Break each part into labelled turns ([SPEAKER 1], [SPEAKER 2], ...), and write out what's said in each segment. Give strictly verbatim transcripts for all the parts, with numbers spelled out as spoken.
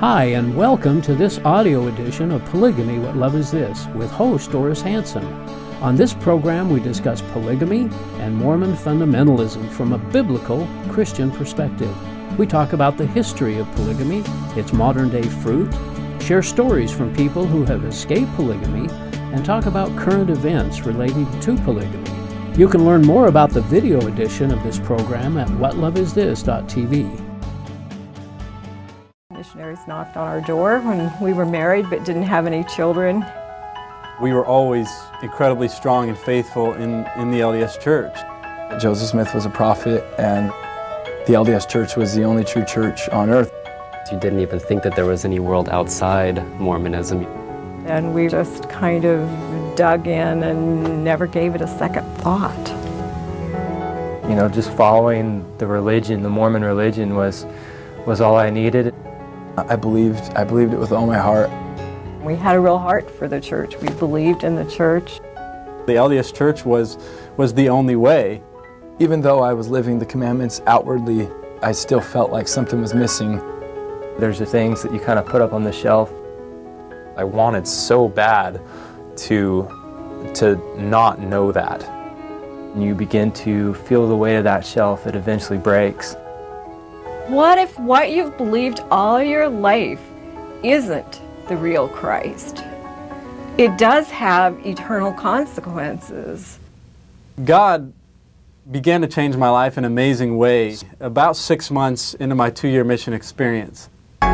[SPEAKER 1] Hi, and welcome to this audio edition of Polygamy, What Love Is This? With host Doris Hanson. On this program, we discuss polygamy and Mormon fundamentalism from a biblical Christian perspective. We talk about the history of polygamy, its modern-day fruit, share stories from people who have escaped polygamy, and talk about current events relating to polygamy. You can learn more about the video edition of this program at what love is this dot t v.
[SPEAKER 2] Missionaries knocked on our door when we were married but didn't have any children.
[SPEAKER 3] We were always incredibly strong and faithful in, in the L D S Church.
[SPEAKER 4] Joseph Smith was a prophet, and the L D S Church was the only true church on earth.
[SPEAKER 5] You didn't even think that there was any world outside Mormonism.
[SPEAKER 2] And we just kind of dug in and never gave it a second thought.
[SPEAKER 6] You know, just following the religion, the Mormon religion was was all I needed.
[SPEAKER 4] I believed, I believed it with all my heart.
[SPEAKER 2] We had a real heart for the church. We believed in the church.
[SPEAKER 3] The L D S Church was, was the only way.
[SPEAKER 4] Even though I was living the commandments outwardly, I still felt like something was missing.
[SPEAKER 6] There's the things that you kind of put up on the shelf.
[SPEAKER 7] I wanted so bad to, to not know that.
[SPEAKER 6] And you begin to feel the weight of that shelf. It eventually breaks.
[SPEAKER 2] What if what you've believed all your life isn't the real Christ? It does have eternal consequences.
[SPEAKER 3] God began to change my life in amazing ways about six months into my two-year mission experience.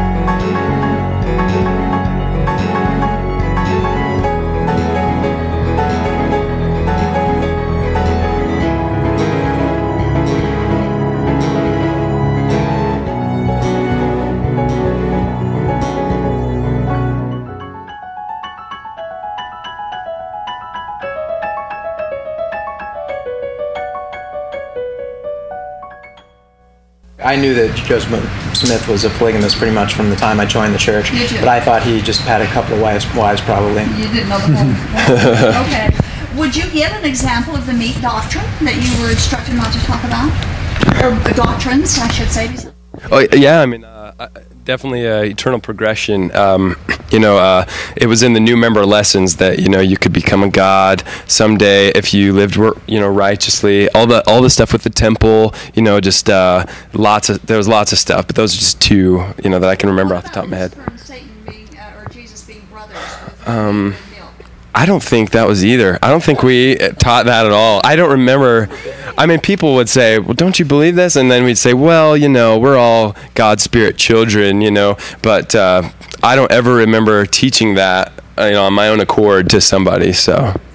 [SPEAKER 8] I knew that Joseph Smith was a polygamist pretty much from the time I joined the church, but I thought he just had a couple of wives, wives probably.
[SPEAKER 9] You didn't know the whole Okay. Would you give an example of the meat doctrine that you were instructed not to talk about? Or doctrines, I should say.
[SPEAKER 10] Oh, yeah, I mean, uh, definitely uh, eternal progression. Um, you know, uh, it was in the new member lessons that, you know, you could become a god someday if you lived, you know, righteously. All the all the stuff with the temple, you know, just uh, lots of, there was lots of stuff, but those are just two, you know, that I can remember off the top of my head.
[SPEAKER 9] Satan being, uh, or Jesus being brothers with
[SPEAKER 10] um, I don't think that was either. I don't think we taught that at all. I don't remember. I mean, people would say, well, don't you believe this? And then we'd say, well, you know, we're all God's spirit children, you know. But uh, I don't ever remember teaching that, you know, on my own accord to somebody. So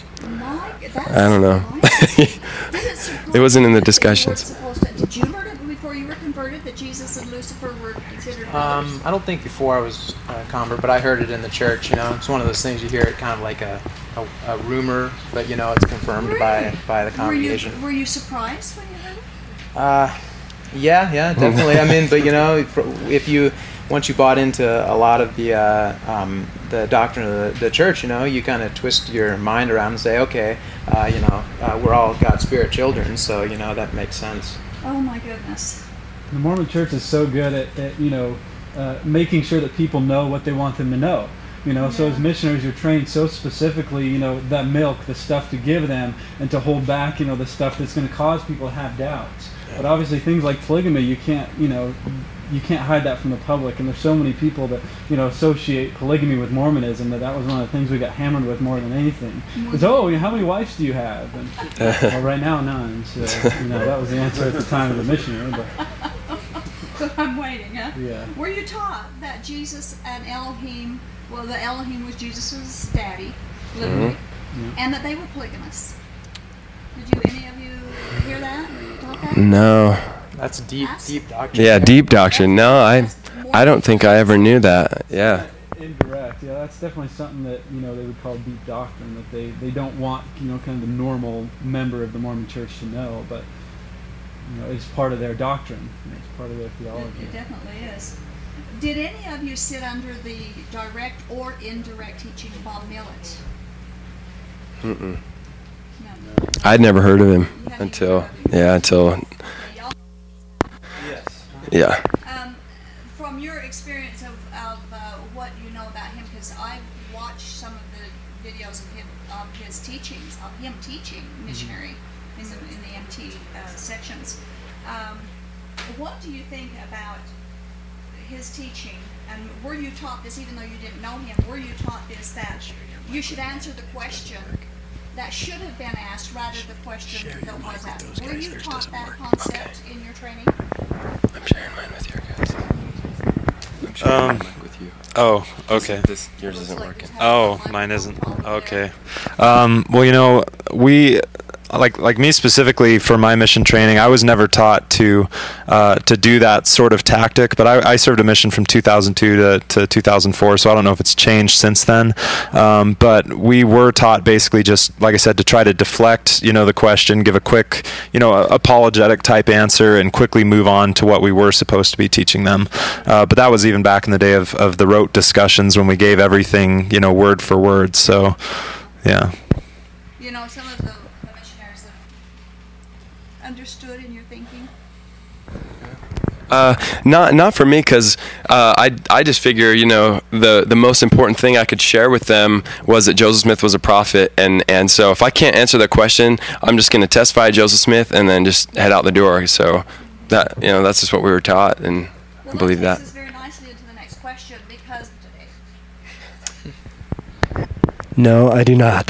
[SPEAKER 10] I don't know. It wasn't in the discussions.
[SPEAKER 9] Did you learn it before you were converted that Jesus and Lucifer were considered brothers?
[SPEAKER 8] Um, I don't think before I was a convert, but I heard it in the church. You know, it's one of those things you hear it kind of like a, a, a rumor, but you know, it's confirmed
[SPEAKER 9] really?
[SPEAKER 8] by by the congregation.
[SPEAKER 9] Were you, were you surprised when you heard it?
[SPEAKER 8] Uh, yeah, yeah, definitely. I mean, but you know, if, if you once you bought into a lot of the uh, um, the doctrine of the, the church, you know, you kind of twist your mind around and say, okay, uh, you know, uh, we're all God's spirit children, so you know that makes sense.
[SPEAKER 9] Oh my goodness.
[SPEAKER 11] The Mormon Church is so good at, at you know, uh, making sure that people know what they want them to know. You know, yeah. So as missionaries, you're trained so specifically, you know, that milk, the stuff to give them, and to hold back, you know, the stuff that's going to cause people to have doubts. Yeah. But obviously, things like polygamy, you can't, you know, you can't hide that from the public. And there's so many people that, you know, associate polygamy with Mormonism that that was one of the things we got hammered with more than anything. Is, oh, how many wives do you have? And, well, right now, none. So, you know, that was the answer at the time of the missionary. But.
[SPEAKER 9] I'm waiting, huh?
[SPEAKER 11] Yeah.
[SPEAKER 9] Were you taught that Jesus and Elohim, well, the Elohim was Jesus' daddy, literally, mm-hmm. Yeah. And that they were polygamists? Did you, any of you hear that? Were you taught that?
[SPEAKER 10] No.
[SPEAKER 8] That's deep, That's deep doctrine.
[SPEAKER 10] Yeah, deep doctrine. No, I, I don't think I ever knew that. Yeah.
[SPEAKER 11] Indirect. Yeah, that's definitely something that, you know, they would call deep doctrine, that they, they don't want, you know, kind of the normal member of the Mormon Church to know, but, you know, it's part of their doctrine. It's part of their theology.
[SPEAKER 9] It, it definitely is. Did any of you sit under the direct or indirect teaching of Bob Millet?
[SPEAKER 10] Mm-mm. No. I'd never heard of him until, yeah, until,
[SPEAKER 8] yes.
[SPEAKER 10] yeah.
[SPEAKER 9] Um, from your experience of, of uh, what you know about him, because I've watched some of the videos of him, of his teachings, of him teaching missionary in the, in the M T uh, sections. Um, what do you think about his teaching? And were you taught this, even though you didn't know him, were you taught this, that you should answer the question that should have been asked rather than the question that was asked? Were you taught that concept okay. in your training?
[SPEAKER 10] I'm sharing mine with you guys. I'm
[SPEAKER 12] sharing um,
[SPEAKER 10] mine with you.
[SPEAKER 12] Oh, okay.
[SPEAKER 10] This, yours isn't working.
[SPEAKER 12] Oh, mine isn't. Okay. Um, well, you know, we... Like like me specifically for my mission training, I was never taught to uh, to do that sort of tactic. But I, I served a mission from two thousand two to, to two thousand four, so I don't know if it's changed since then. Um, but we were taught basically just, like I said, to try to deflect, you know, the question, give a quick, you know, apologetic type answer, and quickly move on to what we were supposed to be teaching them. Uh, but that was even back in the day of, of the rote discussions when we gave everything, you know, word for word. So, yeah.
[SPEAKER 9] You know, some of the understood in your thinking?
[SPEAKER 10] Uh, not not for me, because uh, I I just figure, you know, the the most important thing I could share with them was that Joseph Smith was a prophet, and and so if I can't answer the question, I'm just going to testify Joseph Smith and then just head out the door. So that, you know, that's just what we were taught, and
[SPEAKER 9] well,
[SPEAKER 10] I believe that.
[SPEAKER 9] This is very nicely into the next question, because
[SPEAKER 13] no, I do not.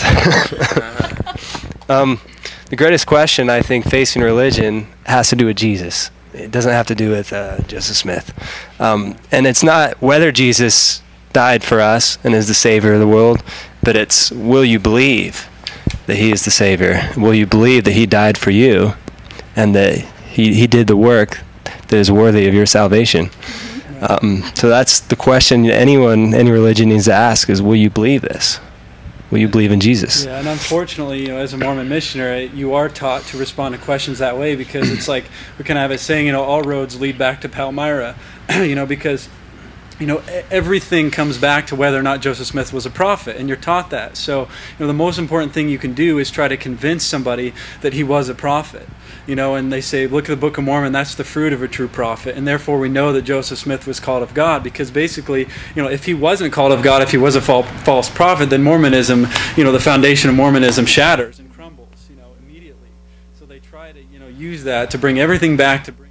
[SPEAKER 13] um. The greatest question, I think, facing religion has to do with Jesus. It doesn't have to do with uh, Joseph Smith. Um, and it's not whether Jesus died for us and is the Savior of the world, but it's, will you believe that he is the Savior? Will you believe that he died for you and that he, he did the work that is worthy of your salvation? Um, so that's the question anyone, any religion needs to ask is, will you believe this? Will you believe in Jesus?
[SPEAKER 11] Yeah, and unfortunately, you know, as a Mormon missionary, you are taught to respond to questions that way, because it's like we kind of have a saying, you know, all roads lead back to Palmyra, you know, because, you know, everything comes back to whether or not Joseph Smith was a prophet, and you're taught that. So, you know, the most important thing you can do is try to convince somebody that he was a prophet. You know, and they say, look at the Book of Mormon, that's the fruit of a true prophet, and therefore we know that Joseph Smith was called of God, because basically, you know, if he wasn't called of God, if he was a fal- false prophet, then Mormonism, you know, the foundation of Mormonism shatters and crumbles, you know, immediately. So they try to, you know, use that to bring everything back to bring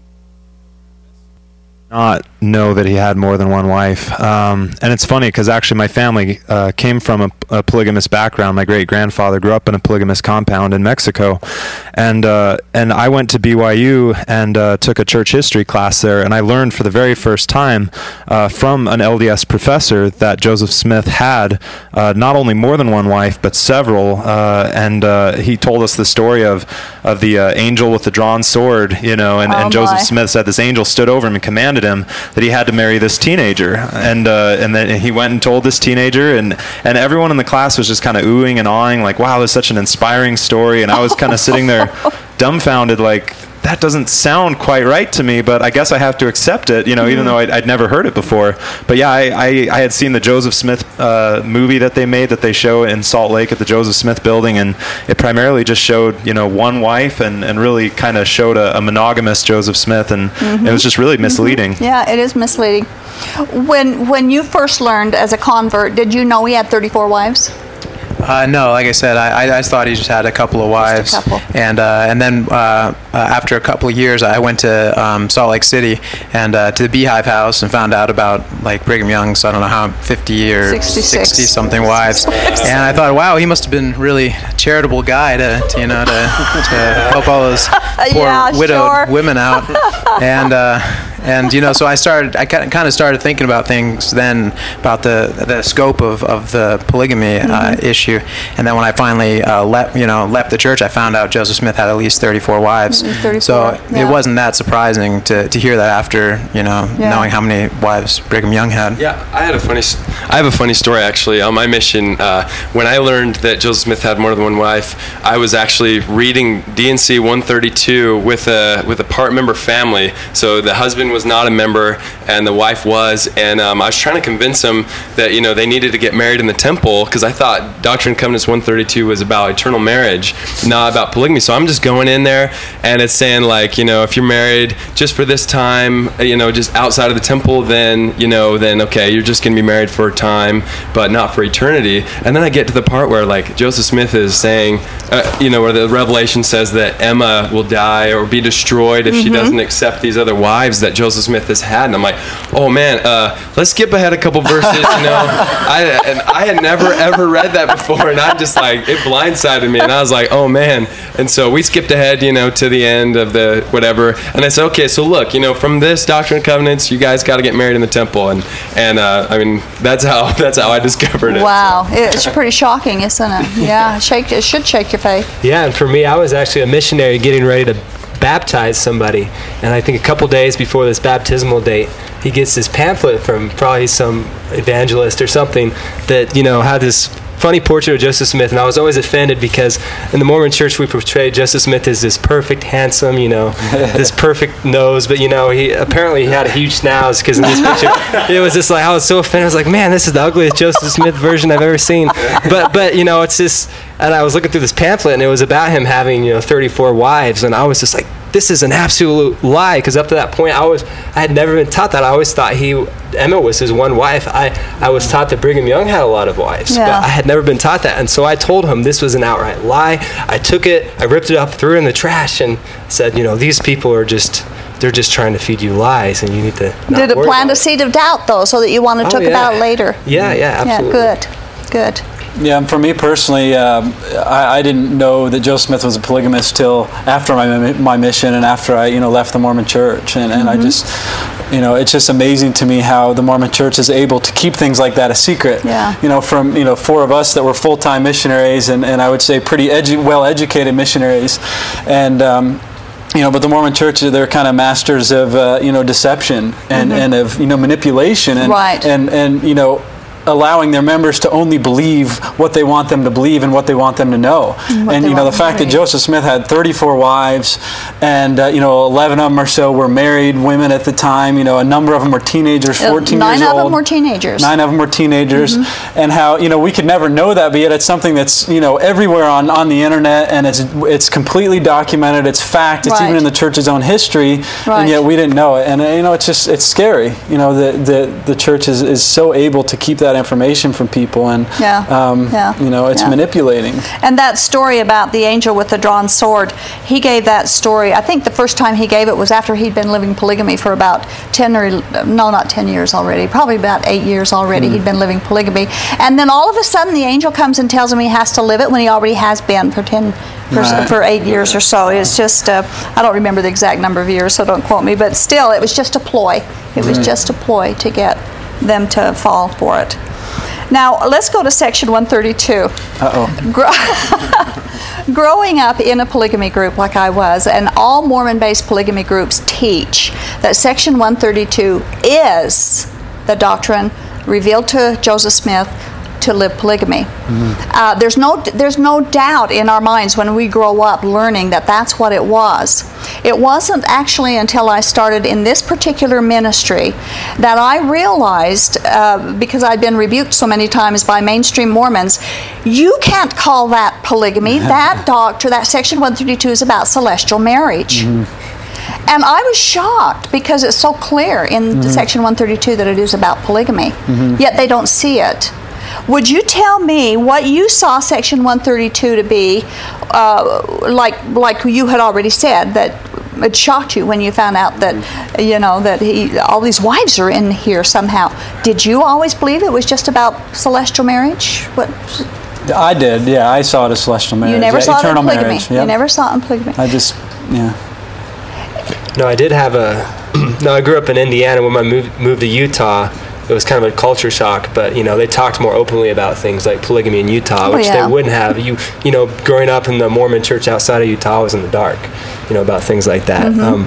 [SPEAKER 12] not know that he had more than one wife. Um, and it's funny because actually my family uh, came from a, a polygamous background. My great-grandfather grew up in a polygamous compound in Mexico. And uh, and I went to B Y U and uh, took a church history class there, and I learned for the very first time uh, from an L D S professor that Joseph Smith had uh, not only more than one wife, but several. Uh, and uh, he told us the story of, of the uh, angel with the drawn sword, you know, and,
[SPEAKER 14] oh
[SPEAKER 12] and Joseph
[SPEAKER 14] my.
[SPEAKER 12] Smith said this angel stood over him and commanded him that he had to marry this teenager, and uh, and then he went and told this teenager, and and everyone in the class was just kind of oohing and awing, like, wow, that's such an inspiring story. And I was kind of sitting there dumbfounded, like, that doesn't sound quite right to me, but I guess I have to accept it, you know, mm-hmm. even though I'd, I'd never heard it before. But yeah, I, I, I had seen the Joseph Smith uh, movie that they made that they show in Salt Lake at the Joseph Smith building, and it primarily just showed, you know, one wife, and, and really kind of showed a, a monogamous Joseph Smith, and mm-hmm. it was just really misleading.
[SPEAKER 14] Mm-hmm. Yeah, it is misleading. When when you first learned as a convert, did you know he had thirty-four wives?
[SPEAKER 8] Uh, no, like I said, I, I just thought he just had a couple of wives,
[SPEAKER 14] just a couple.
[SPEAKER 8] and uh, and then uh, uh, after a couple of years, I went to um, Salt Lake City and uh, to the Beehive House and found out about like Brigham Young's, I don't know how, fifty or sixty something wives, and I thought, wow, he must have been really a charitable guy to, to you know to, to help all those poor
[SPEAKER 14] yeah,
[SPEAKER 8] widowed
[SPEAKER 14] sure.
[SPEAKER 8] women out, and. Uh, And, you know, so I started, I kind of started thinking about things then, about the the scope of, of the polygamy uh, mm-hmm. issue. And then when I finally uh, left, you know, left the church, I found out Joseph Smith had at least thirty-four wives.
[SPEAKER 14] Mm-hmm. thirty-four,
[SPEAKER 8] so
[SPEAKER 14] yeah.
[SPEAKER 8] it wasn't that surprising to, to hear that after, you know,
[SPEAKER 14] yeah.
[SPEAKER 8] knowing how many wives Brigham Young had.
[SPEAKER 10] Yeah, I had a funny, I have a funny story actually. On my mission, uh, when I learned that Joseph Smith had more than one wife, I was actually reading D and C one thirty-two with a with a part member family. So the husband husband was not a member and the wife was, and um, I was trying to convince them that, you know, they needed to get married in the temple, because I thought Doctrine and Covenants one thirty-two was about eternal marriage, not about polygamy. So I'm just going in there, and it's saying, like, you know, if you're married just for this time, you know, just outside of the temple, then, you know, then okay, you're just going to be married for a time, but not for eternity. And then I get to the part where, like, Joseph Smith is saying, uh, you know, where the Revelation says that Emma will die or be destroyed if mm-hmm. she doesn't accept these other wives that Joseph Smith has had. And I'm like, oh man, uh, let's skip ahead a couple verses. You know, I and I had never ever read that before, and I'm just like, it blindsided me, and I was like, oh man. And so we skipped ahead, you know, to the end of the whatever, and I said, okay, so look, you know, from this Doctrine and Covenants, you guys got to get married in the temple, and and uh, I mean, that's how that's how I discovered it.
[SPEAKER 14] Wow, it's pretty shocking, isn't it? Yeah, shake it should shake your faith.
[SPEAKER 13] Yeah, and for me, I was actually a missionary getting ready to baptize somebody, and I think a couple days before this baptismal date, he gets this pamphlet from probably some evangelist or something that, you know, had this funny portrait of Joseph Smith, and I was always offended because in the Mormon Church we portray Joseph Smith as this perfect, handsome, you know, this perfect nose, but you know, he apparently he had a huge snouse, because in this picture it was just like, I was so offended. I was like, man, this is the ugliest Joseph Smith version I've ever seen. But but you know, it's just, and I was looking through this pamphlet, and it was about him having, you know, thirty-four wives, and I was just like, this is an absolute lie, because up to that point I was I had never been taught that. I always thought he Emma was his one wife. I, I was taught that Brigham Young had a lot of wives,
[SPEAKER 14] yeah.
[SPEAKER 13] but I had never been taught that. And so I told him this was an outright lie. I took it, I ripped it up, threw it in the trash, and said, you know, these people are just, they're just trying to feed you lies, and you need to not
[SPEAKER 14] Did it
[SPEAKER 13] worry
[SPEAKER 14] plant
[SPEAKER 13] about
[SPEAKER 14] a seed of doubt, though, so that you want to
[SPEAKER 13] Oh,
[SPEAKER 14] talk
[SPEAKER 13] yeah.
[SPEAKER 14] about it later?
[SPEAKER 13] Yeah, yeah, absolutely.
[SPEAKER 14] Yeah, good, good.
[SPEAKER 4] Yeah, and for me personally, um, I, I didn't know that Joseph Smith was a polygamist till after my my mission and after I, you know, left the Mormon Church, and, and mm-hmm. I just, you know, it's just amazing to me how the Mormon Church is able to keep things like that a secret.
[SPEAKER 14] Yeah.
[SPEAKER 4] You know, from you know four of us that were full-time missionaries, and, and I would say pretty edu- well-educated missionaries, and. Um, You know, but the Mormon Church, they're kind of masters of, uh, you know, deception and,
[SPEAKER 14] mm-hmm.
[SPEAKER 4] and of, you know, manipulation and,
[SPEAKER 14] right.
[SPEAKER 4] and, and, you know, allowing their members to only believe what they want them to believe and what they want them to know.
[SPEAKER 14] And,
[SPEAKER 4] and you know, the fact that Joseph Smith had thirty-four wives, and uh, you know, eleven of them or so were married women at the time. You know, a number of them were teenagers, fourteen
[SPEAKER 14] Nine
[SPEAKER 4] years old.
[SPEAKER 14] Nine of them were teenagers.
[SPEAKER 4] Nine of them were teenagers, mm-hmm. and how, you know, we could never know that, but yet it's something that's, you know, everywhere on, on the internet, and it's it's completely documented. It's fact. It's
[SPEAKER 14] right.
[SPEAKER 4] even in the church's own history,
[SPEAKER 14] right.
[SPEAKER 4] and yet we didn't know it. And uh, you know, it's just it's scary. You know, the the the church is, is so able to keep that information from people, and
[SPEAKER 14] yeah.
[SPEAKER 4] Um,
[SPEAKER 14] yeah.
[SPEAKER 4] you know, it's
[SPEAKER 14] yeah.
[SPEAKER 4] manipulating.
[SPEAKER 14] And that story about the angel with the drawn sword, he gave that story, I think the first time he gave it was after he'd been living polygamy for about ten or, no, not ten years already, probably about eight years already mm. he'd been living polygamy. And then all of a sudden the angel comes and tells him he has to live it when he already has been for ten for, right. for eight years or so. It's just, uh, I don't remember the exact number of years, so don't quote me, but still, it was just a ploy. It was right. just a ploy to get them to fall for it. Now, let's go to section one thirty-two.
[SPEAKER 4] Uh-oh.
[SPEAKER 14] Grow- Growing up in a polygamy group like I was, and all Mormon-based polygamy groups teach that section one thirty-two is the doctrine revealed to Joseph Smith to live polygamy. Mm-hmm. Uh, there's no there's no doubt in our minds when we grow up learning that that's what it was. It wasn't actually until I started in this particular ministry that I realized, uh, because I'd been rebuked so many times by mainstream Mormons, you can't call that polygamy. That doctrine, that section one thirty-two is about celestial marriage. Mm-hmm. And I was shocked because it's so clear in mm-hmm. section one thirty-two that it is about polygamy, mm-hmm. yet they don't see it. Would you tell me what you saw section one thirty-two to be, uh, like like you had already said, that it shocked you when you found out that, you know, that he, all these wives are in here somehow. Did you always believe it was just about celestial marriage? What?
[SPEAKER 4] I did, yeah. I saw it as celestial marriage.
[SPEAKER 14] You never
[SPEAKER 4] yeah,
[SPEAKER 14] saw
[SPEAKER 4] eternal
[SPEAKER 14] it in polygamy.
[SPEAKER 4] marriage. Yep.
[SPEAKER 14] You never saw it in polygamy.
[SPEAKER 4] I just, yeah.
[SPEAKER 13] No, I did have a. No, I grew up in Indiana. When I moved moved to Utah, it was kind of a culture shock, but you know, they talked more openly about things like polygamy in Utah,
[SPEAKER 14] oh,
[SPEAKER 13] which
[SPEAKER 14] yeah.
[SPEAKER 13] they wouldn't have. You you know, growing up in the Mormon church outside of Utah, I was in the dark, you know, about things like that. Mm-hmm. Um,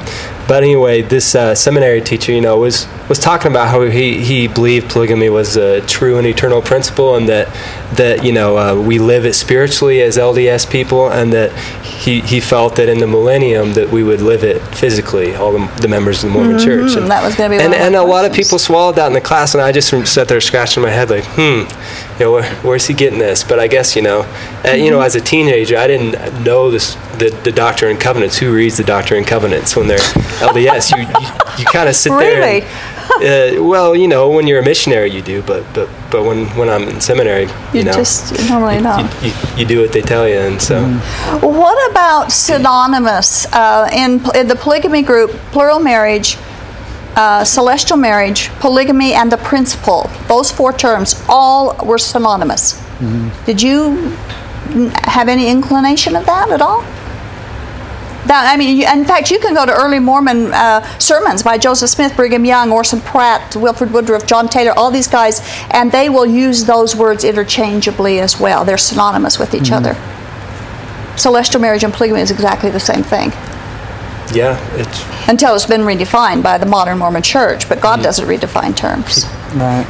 [SPEAKER 13] but anyway, this uh, seminary teacher, you know, was was talking about how he, he believed polygamy was a true and eternal principle, and that that you know uh, we live it spiritually as L D S people, and that he, he felt that in the millennium that we would live it physically, all the, the members of the Mormon
[SPEAKER 14] Mm-hmm.
[SPEAKER 13] Church. And
[SPEAKER 14] that was going to be
[SPEAKER 13] and,
[SPEAKER 14] one of
[SPEAKER 13] and
[SPEAKER 14] my
[SPEAKER 13] a lot of
[SPEAKER 14] questions.
[SPEAKER 13] people swallowed that in the class, and I just sat there scratching my head like, hmm, you know, where, where's he getting this? But I guess you know, uh, you know, as a teenager, I didn't know this the, the Doctrine and Covenants. Who reads the Doctrine and Covenants when they're L D S? You you, you kind of sit there.
[SPEAKER 14] Really?
[SPEAKER 13] And, uh, well, you know, when you're a missionary, you do, but but but when, when I'm in seminary, you,
[SPEAKER 14] You
[SPEAKER 13] know,
[SPEAKER 14] just normally
[SPEAKER 13] you,
[SPEAKER 14] don't.
[SPEAKER 13] you, you, you do what they tell you, and so.
[SPEAKER 14] What about synonymous uh, in, in the polygamy group, plural marriage, uh, celestial marriage, polygamy, and the principle? Those four terms all were synonymous.
[SPEAKER 11] Mm-hmm.
[SPEAKER 14] Did you n- have any inclination of that at all? That, I mean, you, in fact, you can go to early Mormon uh, sermons by Joseph Smith, Brigham Young, Orson Pratt, Wilford Woodruff, John Taylor, all these guys, and they will use those words interchangeably as well. They're synonymous with each
[SPEAKER 13] Mm-hmm.
[SPEAKER 14] other. Celestial marriage and polygamy is exactly the same thing.
[SPEAKER 13] Yeah, it's
[SPEAKER 14] Until it's been redefined by the modern Mormon Church, but God doesn't redefine terms.
[SPEAKER 3] Right.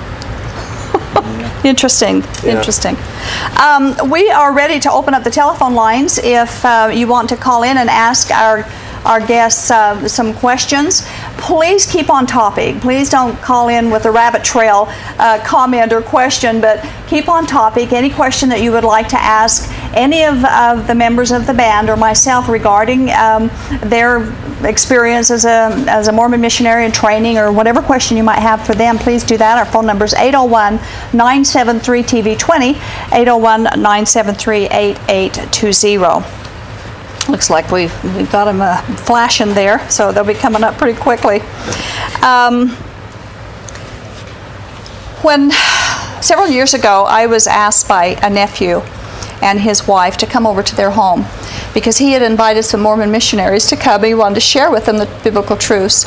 [SPEAKER 14] Interesting,
[SPEAKER 13] Yeah.
[SPEAKER 14] interesting. Um, we are ready to open up the telephone lines if uh, you want to call in and ask our our guests uh, some questions. Please keep on topic. Please don't call in with a rabbit trail uh, comment or question, but keep on topic. Any question that you would like to ask any of, of the members of the band or myself regarding um, their experience as a, as a Mormon missionary in training, or whatever question you might have for them, please do that. Our phone number is eight oh one, nine seven three, T V twenty, eight oh one, nine seven three, eight eight two zero. Looks like we've, we've got them uh, flashing there, so they'll be coming up pretty quickly. Um, when several years ago, I was asked by a nephew and his wife to come over to their home because he had invited some Mormon missionaries to come. He wanted to share with them the biblical truths.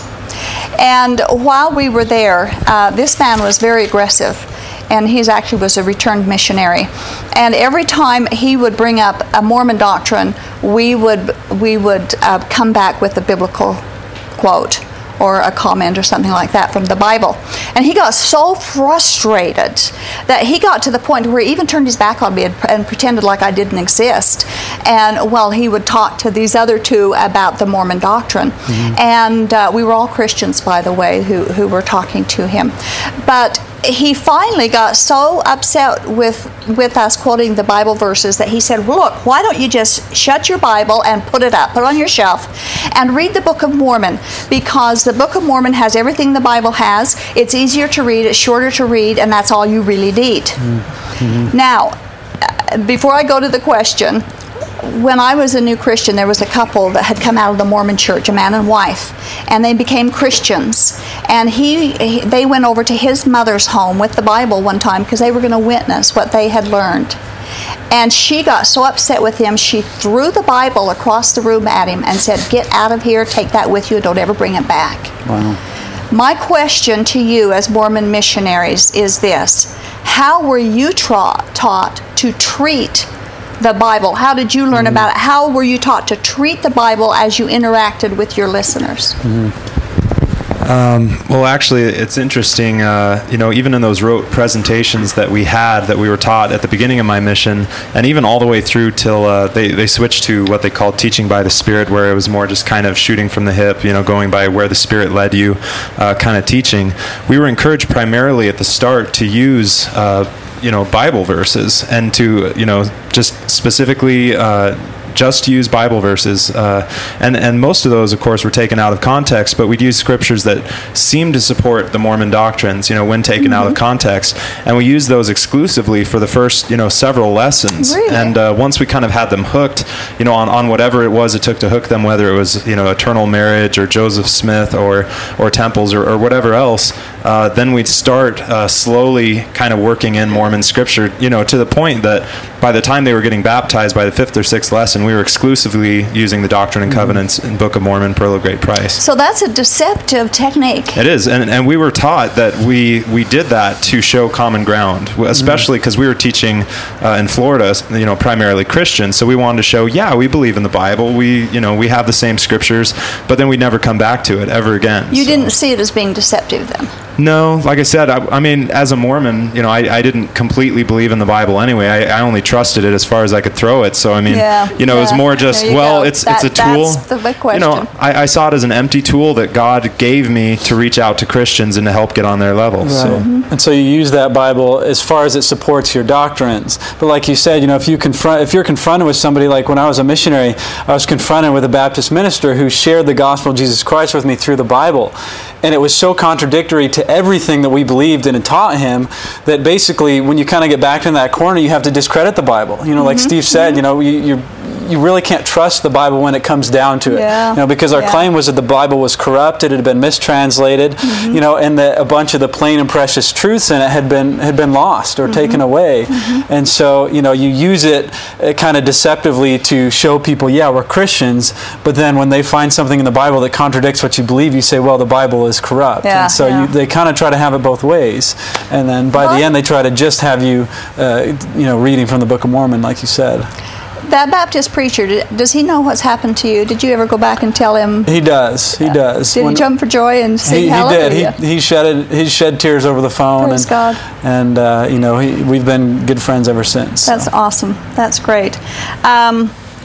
[SPEAKER 14] And while we were there, uh, this man was very aggressive, and he actually was a returned missionary. And every time he would bring up a Mormon doctrine, we would we would uh, come back with a biblical quote or a comment or something like that from the Bible. And he got so frustrated that he got to the point where he even turned his back on me and, and pretended like I didn't exist. And well, he would talk to these other two about the Mormon doctrine. Mm-hmm. And uh, we were all Christians, by the way, who, who were talking to him. But he finally got so upset with with us quoting the Bible verses that he said, well, look, why don't you just shut your Bible and put it up, put it on your shelf, and read the Book of Mormon, because the Book of Mormon has everything the Bible has. It's easier to read, it's shorter to read, and that's all you really need. Mm-hmm. Now, before I go to the question, when I was a new Christian, there was a couple that had come out of the Mormon Church, a man and wife, and they became Christians. And he, he they went over to his mother's home with the Bible one time because they were going to witness what they had learned. And she got so upset with him, she threw the Bible across the room at him and said, "Get out of here, take that with you, and don't ever bring it back."
[SPEAKER 3] Wow.
[SPEAKER 14] My question to you as Mormon missionaries is this: how were you tra- taught to treat the Bible? How did you learn mm-hmm. about it? How were you taught to treat the Bible as you interacted with your listeners?
[SPEAKER 12] Mm-hmm. Um, well, actually, it's interesting, uh, you know, even in those rote presentations that we had, that we were taught at the beginning of my mission, and even all the way through till uh, they, they switched to what they called teaching by the Spirit, where it was more just kind of shooting from the hip, you know, going by where the Spirit led you, uh, kind of teaching. We were encouraged primarily at the start to use uh, you know, Bible verses, and to, you know, just specifically uh, just use Bible verses. Uh, and, and most of those, of course, were taken out of context, but we'd use scriptures that seemed to support the Mormon doctrines, you know, when taken mm-hmm. out of context. And we used those exclusively for the first, you know, several lessons.
[SPEAKER 14] Really?
[SPEAKER 12] And uh, once we kind of had them hooked, you know, on, on whatever it was it took to hook them, whether it was, you know, eternal marriage or Joseph Smith or, or temples or, or whatever else, uh, then we'd start uh, slowly kind of working in Mormon scripture, you know, to the point that by the time they were getting baptized by the fifth or sixth lesson, we were exclusively using the Doctrine and Covenants in Book of Mormon, Pearl of Great Price.
[SPEAKER 14] So that's a deceptive technique.
[SPEAKER 12] It is, and and we were taught that we we did that to show common ground, especially because we were teaching uh, in Florida, you know, primarily Christians. So we wanted to show, yeah, we believe in the Bible. We, you know, we have the same scriptures, but then we'd never come back to it ever again.
[SPEAKER 14] You
[SPEAKER 12] so.
[SPEAKER 14] didn't see it as being deceptive then?
[SPEAKER 12] No, like I said, I, I mean, as a Mormon, you know, I, I didn't completely believe in the Bible anyway. I, I only trusted it as far as I could throw it. So I mean,
[SPEAKER 14] yeah,
[SPEAKER 12] you know,
[SPEAKER 14] yeah.
[SPEAKER 12] it was more just, well,
[SPEAKER 14] go.
[SPEAKER 12] it's
[SPEAKER 14] that,
[SPEAKER 12] it's a tool.
[SPEAKER 14] That's the big question.
[SPEAKER 12] You know, I, I saw it as an empty tool that God gave me to reach out to Christians and to help get on their level.
[SPEAKER 4] Right.
[SPEAKER 12] So.
[SPEAKER 4] Mm-hmm. And so you use that Bible as far as it supports your doctrines. But like you said, you know, if you confront, if you're confronted with somebody, like when I was a missionary, I was confronted with a Baptist minister who shared the gospel of Jesus Christ with me through the Bible. And it was so contradictory to everything that we believed and had taught him that basically when you kind of get back in that corner, you have to discredit the Bible. You know, like mm-hmm. Steve said, mm-hmm. you know, you, you you really can't trust the Bible when it comes down to it.
[SPEAKER 14] Yeah.
[SPEAKER 4] You know, because our
[SPEAKER 14] yeah.
[SPEAKER 4] claim was that the Bible was corrupt, it had been mistranslated, mm-hmm. you know, and that a bunch of the plain and precious truths in it had been had been lost or mm-hmm. taken away. Mm-hmm. And so, you know, you use it uh, kind of deceptively to show people, yeah, we're Christians, but then when they find something in the Bible that contradicts what you believe, you say, well, the Bible is corrupt.
[SPEAKER 14] Yeah,
[SPEAKER 4] and so
[SPEAKER 14] yeah.
[SPEAKER 4] you, they kind of try to have it both ways. And then by well, the end, they try to just have you, uh, you know, reading from the Book of Mormon, like you said.
[SPEAKER 14] That Baptist preacher, does he know what's happened to you? Did you ever go back and tell him?
[SPEAKER 4] He does. He does.
[SPEAKER 14] Did when, he jump for joy and sing
[SPEAKER 4] he,
[SPEAKER 14] hallelujah?
[SPEAKER 4] He did. He, he shed he shed tears over the phone.
[SPEAKER 14] Praise
[SPEAKER 4] and,
[SPEAKER 14] God.
[SPEAKER 4] And uh, you know, he, we've been good friends ever since.
[SPEAKER 14] That's so. Awesome. That's great. Um,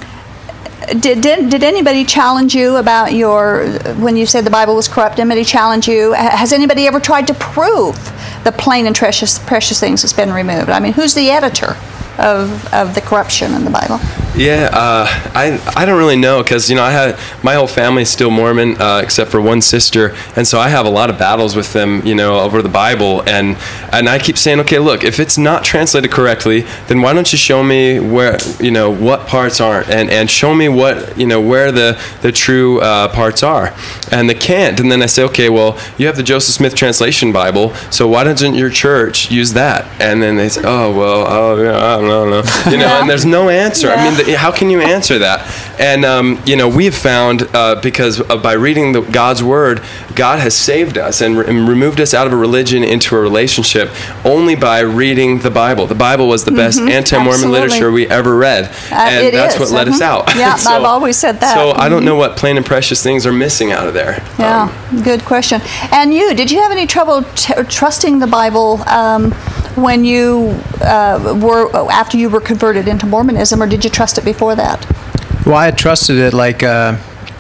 [SPEAKER 14] Did, did did anybody challenge you about your, when you said the Bible was corrupt, anybody challenge you? Has anybody ever tried to prove the plain and precious precious things that's been removed? I mean, who's the editor of of the corruption in the Bible?
[SPEAKER 10] Yeah, uh, I I don't really know because, you know, I had my whole family is still Mormon uh, except for one sister, and so I have a lot of battles with them, you know, over the Bible, and and I keep saying, okay, look, if it's not translated correctly, then why don't you show me where, you know, what parts aren't, and and show me what, you know, where the the true uh, parts are, and they can't, and then I say, okay, well, you have the Joseph Smith Translation Bible, so why doesn't your church use that? And then they say, oh well, oh yeah, I don't know, you know, yeah. and there's no answer. Yeah. I mean. The, how can you answer that? And um, you know, we have found uh, because uh, by reading the, God's Word, God has saved us and, re- and removed us out of a religion into a relationship only by reading the Bible. The Bible was the mm-hmm. best anti-Mormon Absolutely. literature we ever read, uh, and that's is. what led uh-huh. us out.
[SPEAKER 14] Yeah,
[SPEAKER 10] so,
[SPEAKER 14] I've always said that.
[SPEAKER 10] So
[SPEAKER 14] mm-hmm.
[SPEAKER 10] I don't know what plain and precious things are missing out of there.
[SPEAKER 14] Yeah, um, good question. And you, did you have any trouble t- trusting the Bible um, when you uh, were after you were converted into Mormonism, or did you trust it before that?
[SPEAKER 8] Well, I had trusted it like uh,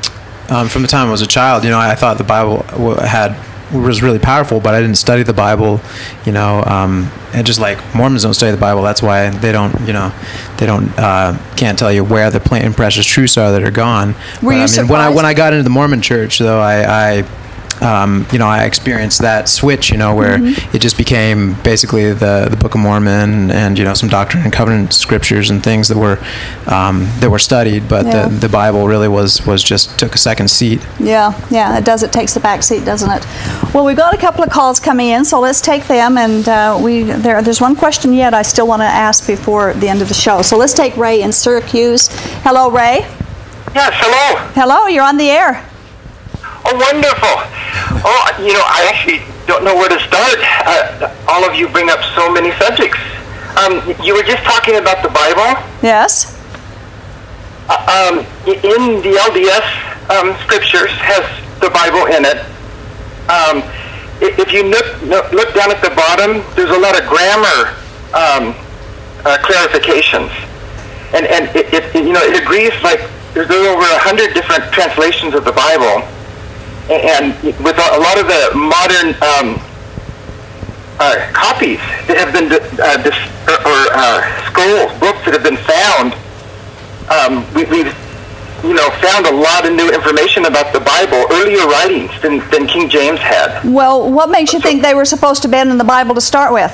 [SPEAKER 8] um, from the time I was a child. You know, I thought the Bible had was really powerful, but I didn't study the Bible. You know, um, and just like Mormons don't study the Bible, that's why they don't. You know, they don't uh, can't tell you where the plain and precious truths are that are gone.
[SPEAKER 14] Were
[SPEAKER 8] but,
[SPEAKER 14] you
[SPEAKER 8] I mean,
[SPEAKER 14] surprised?
[SPEAKER 8] when I when I got into the Mormon Church, though, I. I Um, you know, I experienced that switch, you know, where mm-hmm. it just became basically the the Book of Mormon and, you know, some Doctrine and Covenant scriptures and things that were um, that were studied, but yeah. the the Bible really was was just took a second seat.
[SPEAKER 14] Yeah, yeah, it does. It takes the back seat, doesn't it? Well, we've got a couple of calls coming in, so let's take them. And uh, we there there's one question yet I still want to ask before the end of the show. So let's take Ray in Syracuse. Hello, Ray.
[SPEAKER 15] Yes, hello.
[SPEAKER 14] Hello, you're on the air.
[SPEAKER 15] Oh, wonderful. Oh, you know, I actually don't know where to start. Uh, all of you bring up so many subjects. Um, you were just talking about the Bible.
[SPEAKER 14] Yes.
[SPEAKER 15] Uh, um, in the L D S um, scriptures has the Bible in it. Um, if you look, look down at the bottom, there's a lot of grammar um, uh, clarifications. And, and it, it, you know, it agrees, like, there's over a hundred different translations of the Bible. And with a lot of the modern um, uh, copies that have been, uh, dis- or, or uh, scrolls, books that have been found, um, we, we've, you know, found a lot of new information about the Bible, earlier writings than, than King James had.
[SPEAKER 14] Well, what makes you so, think they were supposed to be in the Bible to start with?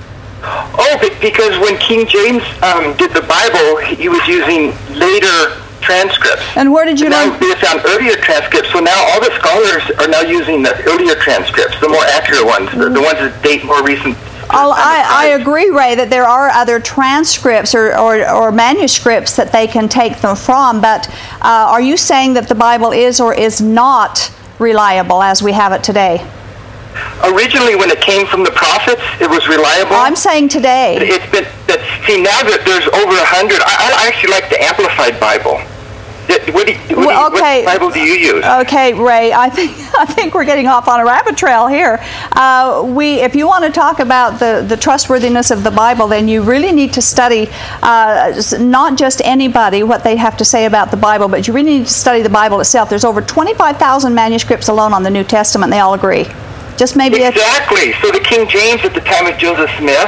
[SPEAKER 15] Oh, because when King James um, did the Bible, he was using later transcripts.
[SPEAKER 14] And where did you
[SPEAKER 15] now,
[SPEAKER 14] learn?
[SPEAKER 15] They found earlier transcripts, so now all the scholars are now using the earlier transcripts, the more accurate ones, the, the ones that date more recent.
[SPEAKER 14] Oh, I, I agree, Ray, that there are other transcripts or, or, or manuscripts that they can take them from, but uh, are you saying that the Bible is or is not reliable as we have it today?
[SPEAKER 15] Originally, when it came from the prophets, it was reliable.
[SPEAKER 14] I'm saying today.
[SPEAKER 15] It's been, that, see, now that there's over a hundred, I, I actually like the Amplified Bible. What, do you, what,
[SPEAKER 14] well,
[SPEAKER 15] do you,
[SPEAKER 14] okay.
[SPEAKER 15] what Bible do you use?
[SPEAKER 14] Okay, Ray, I think I think we're getting off on a rabbit trail here. Uh, we, if you want to talk about the, the trustworthiness of the Bible, then you really need to study uh, not just anybody, what they have to say about the Bible, but you really need to study the Bible itself. There's over twenty-five thousand manuscripts alone on the New Testament. They all agree. Just maybe
[SPEAKER 15] exactly. So the King James at the time of Joseph Smith,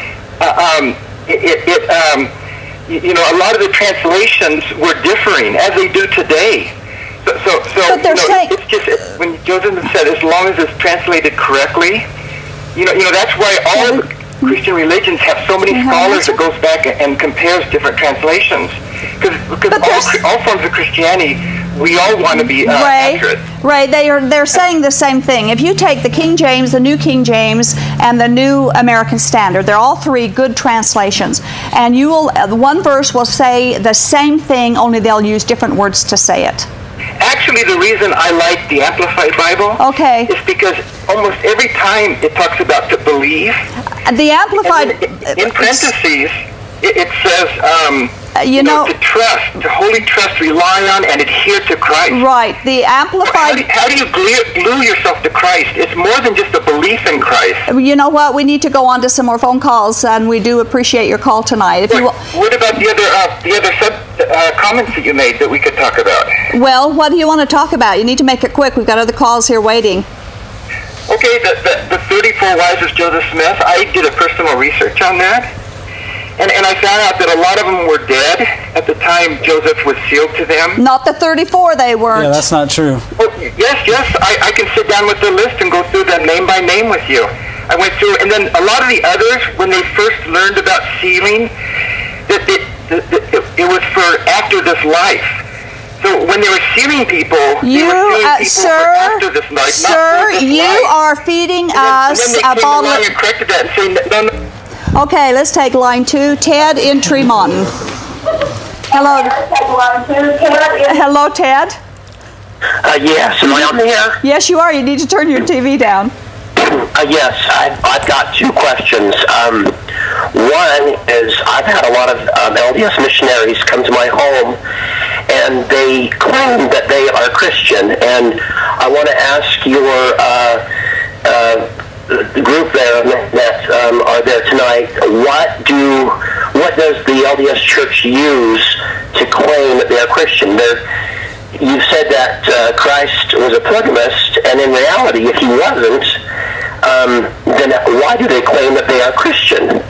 [SPEAKER 15] uh, um, it, it, it um, you know, a lot of the translations were differing, as they do today. So, so, so
[SPEAKER 14] but they're
[SPEAKER 15] you know,
[SPEAKER 14] saying,
[SPEAKER 15] it's just when Joseph said, as long as it's translated correctly, you know, you know, that's why all of the Christian religions have so many scholars that goes back and compares different translations, because because all, all forms of Christianity, we all want to be uh,
[SPEAKER 14] Ray,
[SPEAKER 15] accurate.
[SPEAKER 14] Ray, they are they're saying the same thing. If you take the King James, the New King James, and the New American Standard, they're all three good translations, and you will uh, one verse will say the same thing, only they'll use different words to say it.
[SPEAKER 15] Actually, the reason I like the Amplified Bible
[SPEAKER 14] okay.
[SPEAKER 15] is because almost every time it talks about to believe,
[SPEAKER 14] the Amplified
[SPEAKER 15] in, in parentheses it, it says um,
[SPEAKER 14] uh, you,
[SPEAKER 15] you know,
[SPEAKER 14] know
[SPEAKER 15] to trust, to wholly trust, rely on, and adhere to Christ.
[SPEAKER 14] Right. The Amplified.
[SPEAKER 15] How do, how do you glue, glue yourself to Christ? It's more than just a belief in Christ.
[SPEAKER 14] You know what? We need to go on to some more phone calls, and we do appreciate your call tonight. If
[SPEAKER 15] what,
[SPEAKER 14] you
[SPEAKER 15] what about the other uh, the other sub uh, comments that you made that we could talk about?
[SPEAKER 14] Well, what do you want to talk about? You need to make it quick. We've got other calls here waiting.
[SPEAKER 15] Okay, the, the, the thirty-four wives of Joseph Smith, I did a personal research on that. And, and I found out that a lot of them were dead at the time Joseph was sealed to them.
[SPEAKER 14] Not the thirty-four, they weren't.
[SPEAKER 3] Yeah, that's not true.
[SPEAKER 15] Oh, yes, yes, I, I can sit down with the list and go through them name by name with you. I went through, and then a lot of the others, when they first learned about sealing, that it, it, it, it was for after this life. So when they were sealing people,
[SPEAKER 14] you,
[SPEAKER 15] they were sealing
[SPEAKER 14] uh,
[SPEAKER 15] people
[SPEAKER 14] sir,
[SPEAKER 15] for after this life,
[SPEAKER 14] sir,
[SPEAKER 15] not for this
[SPEAKER 14] you
[SPEAKER 15] life.
[SPEAKER 14] are feeding
[SPEAKER 15] and then,
[SPEAKER 14] us
[SPEAKER 15] and then they
[SPEAKER 14] a
[SPEAKER 15] came
[SPEAKER 14] bottle
[SPEAKER 15] along
[SPEAKER 14] of...
[SPEAKER 15] and corrected that and saying, no, no.
[SPEAKER 14] Okay, let's take line two. Ted in Tremont. Hello. Hello, Ted.
[SPEAKER 16] Uh, yes, am I on here?
[SPEAKER 14] Yes, you are. You need to turn your T V down.
[SPEAKER 16] Uh, yes, I've, I've got two questions. Um, one is I've had a lot of um, L D S missionaries come to my home, and they claim that they are Christian, and I want to ask your uh, uh, the group there that um, are there tonight, what do what does the L D S Church use to claim that they are Christian? They're, you've said that uh, Christ was a polygamist, and in reality, if he wasn't, um, then why do they claim that they are Christian?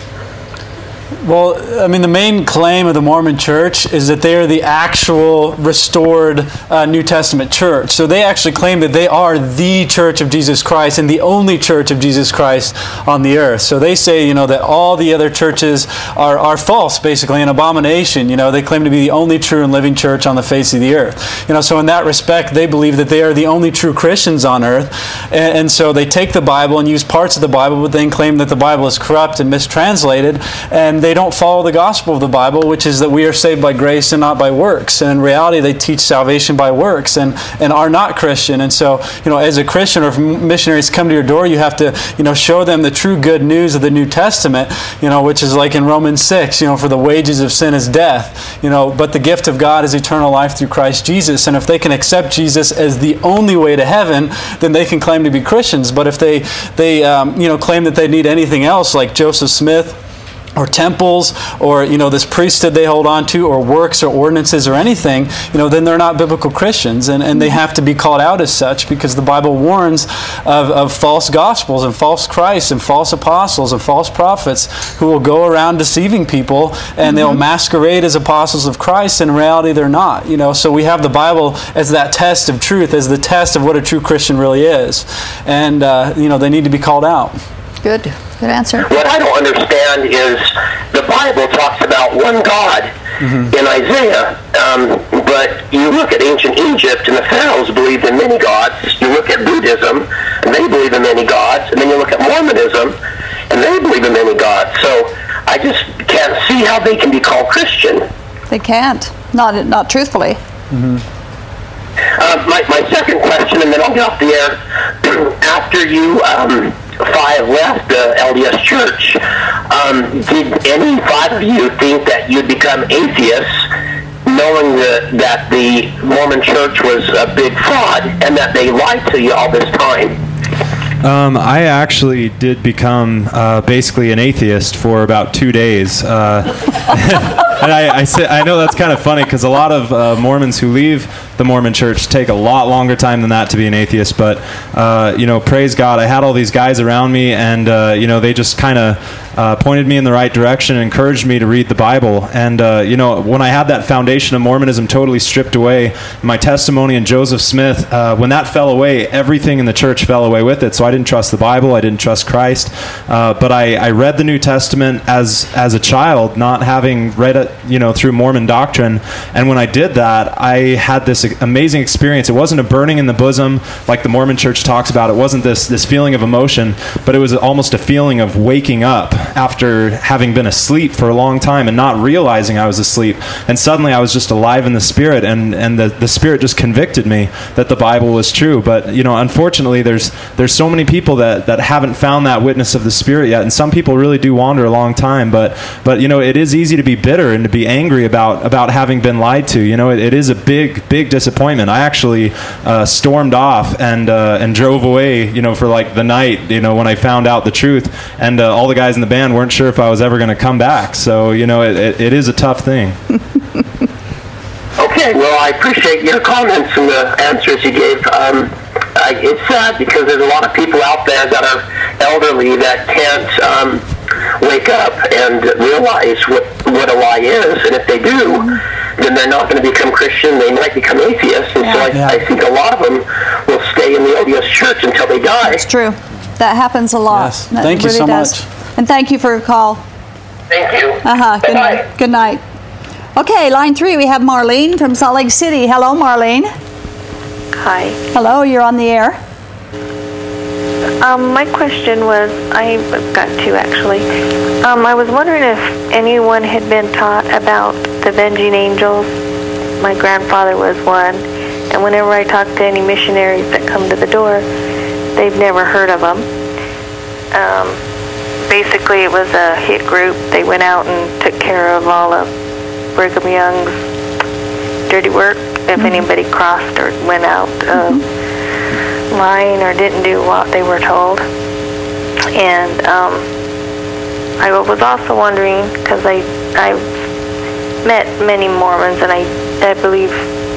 [SPEAKER 3] Well, I mean, the main claim of the Mormon Church is that they are the actual restored uh, New Testament church. So they actually claim that they are the Church of Jesus Christ and the only Church of Jesus Christ on the earth. So they say, you know, that all the other churches are, are false, basically, an abomination. You know, they claim to be the only true and living church on the face of the earth. You know, so in that respect, they believe that they are the only true Christians on earth. And, and so they take the Bible and use parts of the Bible, but then claim that the Bible is corrupt and mistranslated, and they don't follow the gospel of the Bible, which is that we are saved by grace and not by works. And in reality, they teach salvation by works and, and are not Christian. And so, you know, as a Christian, or if missionaries come to your door, you have to, you know, show them the true good news of the New Testament, you know, which is like in Romans six, you know, for the wages of sin is death, you know, but the gift of God is eternal life through Christ Jesus. And if they can accept Jesus as the only way to heaven, then they can claim to be Christians. But if they, they um, you know, claim that they need anything else, like Joseph Smith, or temples, or, you know, this priesthood they hold on to, or works or ordinances or anything, you know, then they're not biblical Christians, and, and they have to be called out as such, because the Bible warns of, of false gospels and false Christs and false apostles and false prophets who will go around deceiving people, and mm-hmm. they'll masquerade as apostles of Christ, and in reality they're not. You know, so we have the Bible as that test of truth, as the test of what a true Christian really is, and uh, you know, they need to be called out.
[SPEAKER 14] Good. Good answer.
[SPEAKER 16] What I don't understand is the Bible talks about one God, mm-hmm. in Isaiah. Um, but you look at ancient Egypt, and the pharaohs believed in many gods. You look at Buddhism, and they believe in many gods. And then you look at Mormonism, and they believe in many gods. So I just can't see how they can be called Christian.
[SPEAKER 14] They can't. Not not truthfully.
[SPEAKER 16] Mm-hmm. Uh, my, my second question, and then I'll get off the air. After you um, five left the L D S Church, um, did any five of you think that you'd become atheists, knowing that, that the Mormon Church was a big fraud and that they lied to you all this time?
[SPEAKER 12] Um, I actually did become uh, basically an atheist for about two days. Uh, and I, I, say, I know that's kind of funny because a lot of uh, Mormons who leave the Mormon Church take a lot longer time than that to be an atheist. But, uh, you know, praise God, I had all these guys around me, and, uh, you know, they just kind of uh, pointed me in the right direction and encouraged me to read the Bible. And, uh, you know, when I had that foundation of Mormonism totally stripped away, my testimony in Joseph Smith, uh, when that fell away, everything in the church fell away with it. So I didn't trust the Bible. I didn't trust Christ. Uh, but I, I read the New Testament as as a child, not having read it, you know, through Mormon doctrine. And when I did that, I had this amazing experience. It wasn't a burning in the bosom like the Mormon Church talks about. It wasn't this this feeling of emotion, but it was almost a feeling of waking up after having been asleep for a long time and not realizing I was asleep. And suddenly I was just alive in the Spirit, and, and the, the Spirit just convicted me that the Bible was true. But, you know, unfortunately, there's there's so many people that, that haven't found that witness of the Spirit yet, and some people really do wander a long time. But, but you know, it is easy to be bitter and to be angry about, about having been lied to. You know, it, it is a big, big disappointment. I actually uh, stormed off and uh, and drove away, you know, for like the night, you know, when I found out the truth. And uh, all the guys in the band weren't sure if I was ever going to come back. So, you know, it, it, it is a tough thing.
[SPEAKER 16] Okay, well, I appreciate your comments and the answers you gave. Um, I, it's sad because there's a lot of people out there that are elderly that can't um, wake up and realize what, what a lie is. And if they do, then they're not going to become Christian. They might become atheists. And yeah. so I, yeah. I think a lot of them will stay in the L D S Church until they die.
[SPEAKER 14] It's true. That happens a lot.
[SPEAKER 3] Yes.
[SPEAKER 14] That
[SPEAKER 3] Thank you
[SPEAKER 14] really
[SPEAKER 3] so
[SPEAKER 14] does.
[SPEAKER 3] much.
[SPEAKER 14] And thank you for your call.
[SPEAKER 16] Thank you.
[SPEAKER 14] Uh-huh. Good
[SPEAKER 16] Bye-bye.
[SPEAKER 14] night. Good night. Okay, line three, we have Marlene from Salt Lake City. Hello, Marlene.
[SPEAKER 17] Hi.
[SPEAKER 14] Hello, you're on the air.
[SPEAKER 17] Um, my question was, I've got two actually. Um, I was wondering if anyone had been taught about the avenging angels. My grandfather was one, and whenever I talk to any missionaries that come to the door, they've never heard of them. Um, basically, it was a hit group. They went out and took care of all of Brigham Young's dirty work. If mm-hmm. anybody crossed or went out uh, mm-hmm. lying or didn't do what they were told. And um, I was also wondering, because I I've met many Mormons, and I, I believe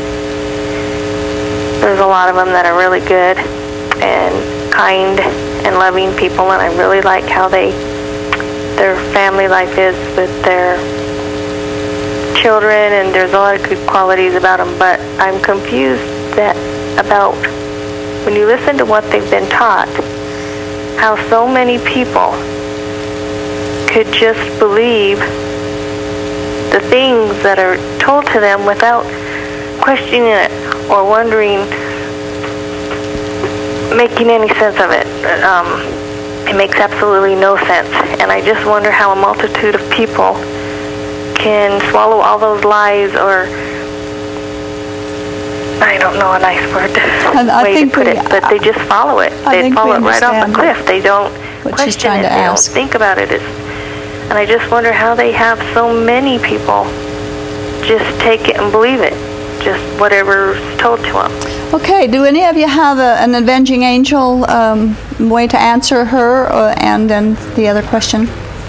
[SPEAKER 17] there's a lot of them that are really good and kind and loving people, and I really like how they their family life is with their children, and there's a lot of good qualities about them. But I'm confused that about when you listen to what they've been taught, how so many people could just believe the things that are told to them without questioning it or wondering, making any sense of it. Um, it makes absolutely no sense. And I just wonder how a multitude of people can swallow all those lies, or I don't know a nice word
[SPEAKER 14] I
[SPEAKER 17] way
[SPEAKER 14] think
[SPEAKER 17] to put
[SPEAKER 14] we,
[SPEAKER 17] it, but they just follow it.
[SPEAKER 14] I
[SPEAKER 17] They follow it right off the cliff. They don't
[SPEAKER 14] what
[SPEAKER 17] question
[SPEAKER 14] she's trying
[SPEAKER 17] it.
[SPEAKER 14] to
[SPEAKER 17] They
[SPEAKER 14] ask.
[SPEAKER 17] don't think about it. It's, and I just wonder how they have so many people just take it and believe it, just whatever's told to them.
[SPEAKER 14] Okay, do any of you have a, an avenging angel um, way to answer her, or, and then the other question?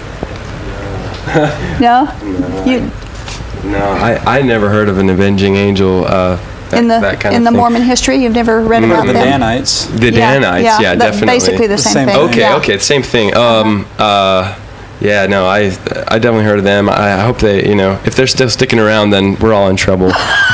[SPEAKER 14] No?
[SPEAKER 10] No,
[SPEAKER 14] You,
[SPEAKER 10] no I, I never heard of an avenging angel. Uh, that,
[SPEAKER 14] in the
[SPEAKER 10] that kind
[SPEAKER 14] in
[SPEAKER 10] of
[SPEAKER 14] the
[SPEAKER 10] thing.
[SPEAKER 14] Mormon history, you've never read
[SPEAKER 10] Mm,
[SPEAKER 14] about
[SPEAKER 3] The
[SPEAKER 14] them?
[SPEAKER 3] Danites.
[SPEAKER 10] The
[SPEAKER 14] Yeah,
[SPEAKER 10] Danites,
[SPEAKER 14] yeah,
[SPEAKER 10] yeah,
[SPEAKER 14] the-
[SPEAKER 10] definitely.
[SPEAKER 14] basically the same thing,
[SPEAKER 10] Okay,
[SPEAKER 14] yeah.
[SPEAKER 10] okay, same thing. Um, uh, Yeah, no, I I definitely heard of them. I, I hope they, you know, if they're still sticking around, then we're all in trouble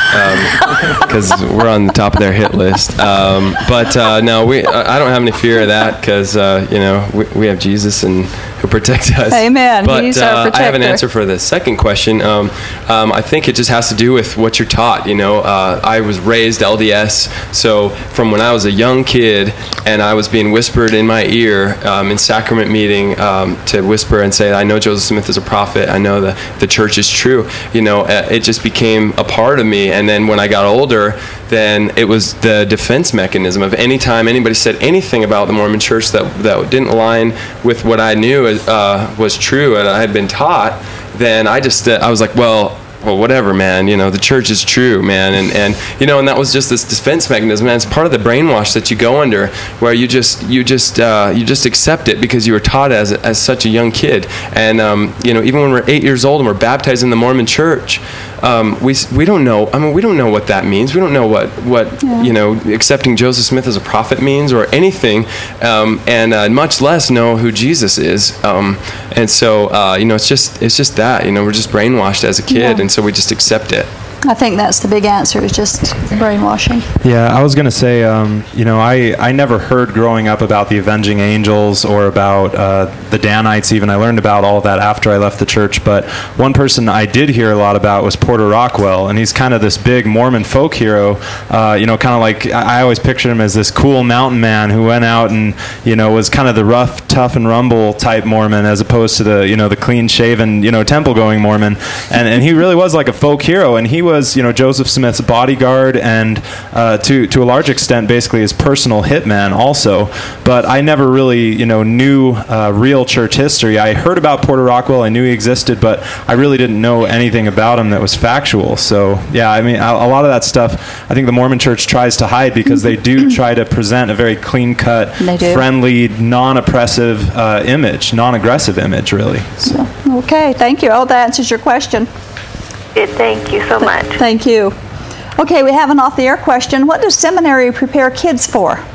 [SPEAKER 10] because um, we're on the top of their hit list. Um, but uh, no, we I don't have any fear of that because uh, you know we, we have Jesus and who protects us.
[SPEAKER 14] Amen.
[SPEAKER 10] But
[SPEAKER 14] He's our
[SPEAKER 10] uh,
[SPEAKER 14] protector.
[SPEAKER 10] I have an answer for the second question. Um, um, I think it just has to do with what you're taught. You know, uh, I was raised L D S, so from when I was a young kid, and I was being whispered in my ear um, in sacrament meeting um, to whisper and say, "I know Joseph Smith is a prophet. I know the the church is true." You know, uh, it just became a part of me. And then when I got older, then it was the defense mechanism of any time anybody said anything about the Mormon Church that that didn't align with what I knew uh, was true and I had been taught. Then I just uh, I was like, well. Well, whatever, man. You know, the church is true, man, and and you know, and that was just this defense mechanism. And it's part of the brainwash that you go under, where you just you just uh, you just accept it because you were taught as as such a young kid. And um, you know, even when we're eight years old and we're baptized in the Mormon Church, um, we we don't know. I mean, we don't know what that means. We don't know what what
[SPEAKER 14] Yeah.
[SPEAKER 10] you know accepting Joseph Smith as a prophet means or anything, um, and uh, much less know who Jesus is. Um, and so uh, you know, it's just it's just that you know we're just brainwashed as a kid.
[SPEAKER 14] Yeah.
[SPEAKER 10] And so we just accept it.
[SPEAKER 14] I think that's the big answer, is just brainwashing.
[SPEAKER 12] Yeah, I was going to say, um, you know, I, I never heard growing up about the Avenging Angels or about uh, the Danites even. I learned about all of that after I left the church. But one person I did hear a lot about was Porter Rockwell, and he's kind of this big Mormon folk hero. Uh, you know, kind of like, I I always pictured him as this cool mountain man who went out and, you know, was kind of the rough, tough and rumble type Mormon as opposed to the, you know, the clean-shaven, you know, temple-going Mormon. And, and he really was like a folk hero, and he was was, you know, Joseph Smith's bodyguard and uh, to to a large extent, basically his personal hitman also. But I never really, you know, knew uh, real church history. I heard about Porter Rockwell, I knew he existed, but I really didn't know anything about him that was factual. So yeah, I mean, a, a lot of that stuff, I think the Mormon Church tries to hide because they do try to present a very clean-cut, friendly, non-oppressive uh, image, non-aggressive image, really. So.
[SPEAKER 14] Okay, thank you. Oh, that answers your question.
[SPEAKER 17] It, thank you so much.
[SPEAKER 14] Thank you. Okay, we have an off-the-air question. What does seminary prepare kids for?
[SPEAKER 3] A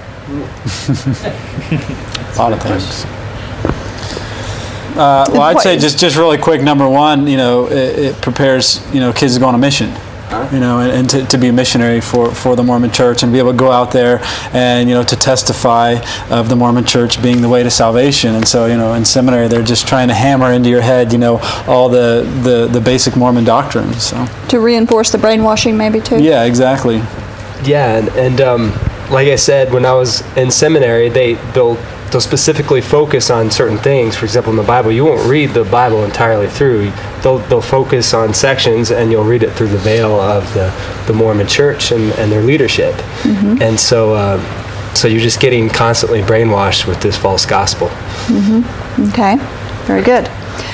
[SPEAKER 3] lot of things. Uh, well, I'd say just, just really quick. Number one, you know, it, it prepares you know kids to go on a mission. You know, and, and to, to be a missionary for, for the Mormon Church and be able to go out there and, you know, to testify of the Mormon Church being the way to salvation. And so, you know, in seminary, they're just trying to hammer into your head, you know, all the, the, the basic Mormon doctrines. So.
[SPEAKER 14] To reinforce the brainwashing maybe too?
[SPEAKER 3] Yeah, exactly.
[SPEAKER 13] Yeah, and, and um, like I said, when I was in seminary, they, they'll, they'll specifically focus on certain things. For example, in the Bible, you won't read the Bible entirely through. They'll, they'll focus on sections, and you'll read it through the veil of the, the Mormon Church and, and their leadership. Mm-hmm. And so uh, so you're just getting constantly brainwashed with this false gospel.
[SPEAKER 14] Mm-hmm. Okay, very good.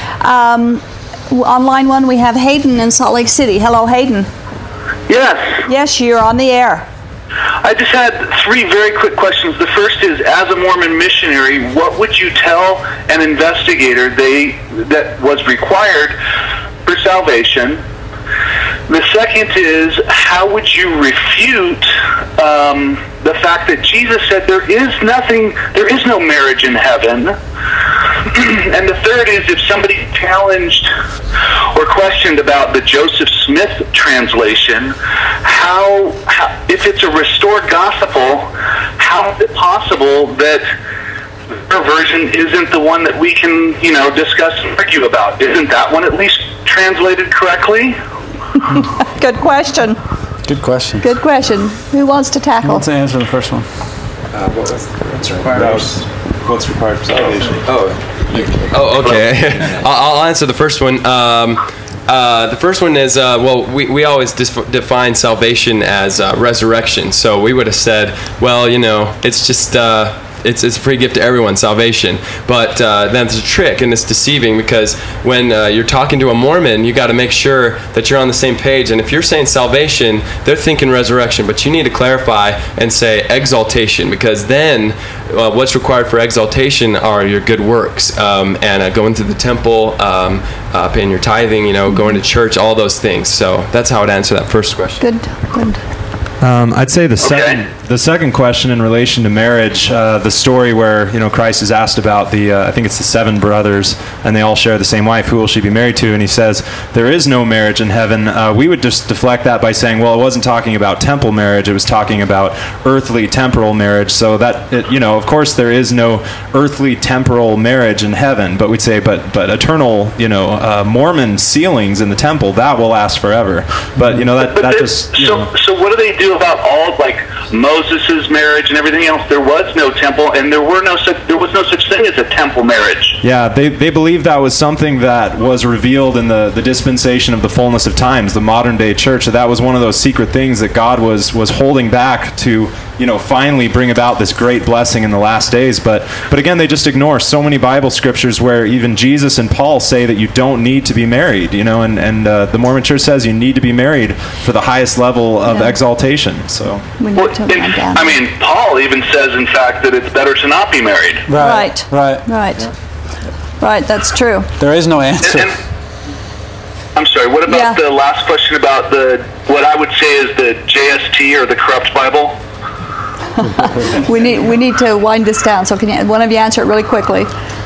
[SPEAKER 14] Um, on line one, we have Hayden in Salt Lake City. Hello, Hayden.
[SPEAKER 18] Yes.
[SPEAKER 14] Yes, you're on the air.
[SPEAKER 18] I just had three very quick questions. The first is, as a Mormon missionary, what would you tell an investigator they that was required for salvation? The second is, how would you refute um, the fact that Jesus said there is nothing, there is no marriage in heaven? And the third is, if somebody challenged or questioned about the Joseph Smith translation, how, how if it's a restored gospel, how is it possible that their version isn't the one that we can, you know, discuss and argue about? Isn't that one at least translated correctly?
[SPEAKER 14] Good question.
[SPEAKER 3] Good question.
[SPEAKER 14] Good question. Who wants to tackle?
[SPEAKER 3] Who wants to answer the first one?
[SPEAKER 7] Uh, what was, what's required? What's required for salvation?
[SPEAKER 10] Oh, oh, okay. I'll, I'll answer the first one. Um, uh, the first one is, uh, well, we, we always dis- define salvation as uh, resurrection. So we would have said, well, you know, it's just... Uh, It's, it's a free gift to everyone, salvation. But uh, that's a trick, and it's deceiving, because when uh, you're talking to a Mormon, you got to make sure that you're on the same page. And if you're saying salvation, they're thinking resurrection, but you need to clarify and say exaltation, because then uh, what's required for exaltation are your good works, um, and uh, going to the temple, um, uh, paying your tithing, you know, going to church, all those things. So that's how I'd answer that first question.
[SPEAKER 14] Good, good.
[SPEAKER 12] Um, I'd say the second the second question in relation to marriage, uh, the story where you know Christ is asked about the, uh, I think it's the seven brothers, and they all share the same wife. Who will she be married to? And he says there is no marriage in heaven. Uh, we would just deflect that by saying, well, it wasn't talking about temple marriage. It was talking about earthly temporal marriage. So that it, you know, of course, there is no earthly temporal marriage in heaven. But we'd say, but but eternal, you know, uh, Mormon sealings in the temple, that will last forever. But you know that
[SPEAKER 18] But
[SPEAKER 12] that
[SPEAKER 18] they-
[SPEAKER 12] just you
[SPEAKER 18] so,
[SPEAKER 12] know.
[SPEAKER 18] so what do they do about all like Moses' marriage and everything else? There was no temple, and there were no such, there was no such thing as a temple marriage.
[SPEAKER 12] Yeah, they, they believe that was something that was revealed in the, the dispensation of the fullness of times, the modern day church. So that was one of those secret things that God was was holding back to, you know, finally bring about this great blessing in the last days. But but again, they just ignore so many Bible scriptures where even Jesus and Paul say that you don't need to be married, you know, and, and uh, the Mormon church says you need to be married for the highest level of
[SPEAKER 14] Yeah.
[SPEAKER 12] exaltation. So
[SPEAKER 18] Well, it's- I mean, Paul even says, in fact, that it's better to not be married.
[SPEAKER 14] Right.
[SPEAKER 3] Right.
[SPEAKER 14] Right. Right, that's true.
[SPEAKER 3] There is no answer.
[SPEAKER 18] And, and, I'm sorry, what about
[SPEAKER 14] Yeah.
[SPEAKER 18] the last question about the, what I would say is the J S T or the corrupt Bible?
[SPEAKER 14] we need we need to wind this down. So can you, one of you answer it really quickly?